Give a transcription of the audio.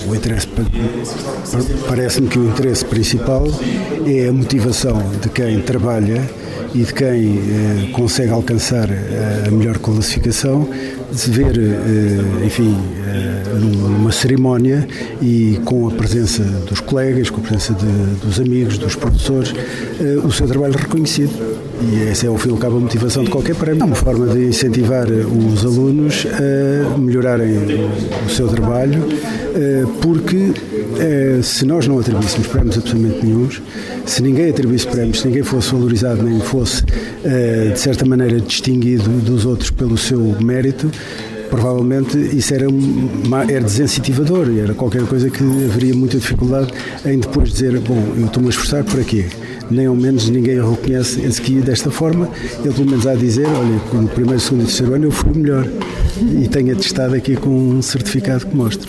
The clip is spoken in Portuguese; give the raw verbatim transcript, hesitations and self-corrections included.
o interesse, parece-me que o interesse principal é a motivação de quem trabalha e de quem eh, consegue alcançar a melhor classificação, de se ver, eh, enfim, eh, numa cerimónia e com a presença dos colegas, com a presença de, dos amigos, dos professores, eh, o seu trabalho reconhecido. E essa é, ao fim e ao cabo, a motivação de qualquer prémio. É uma forma de incentivar os alunos a melhorarem o seu trabalho, porque se nós não atribuíssemos prémios absolutamente nenhuns, se ninguém atribuísse prémios, se ninguém fosse valorizado, nem fosse, de certa maneira, distinguido dos outros pelo seu mérito, provavelmente isso era, uma, era desincentivador e era qualquer coisa que haveria muita dificuldade em depois dizer, bom, eu estou-me a esforçar para quê? Nem ao menos ninguém reconhece esse que desta forma, ele pelo menos há a dizer, olha, no primeiro, segundo e terceiro ano eu fui o melhor e tenho atestado aqui com um certificado que mostra.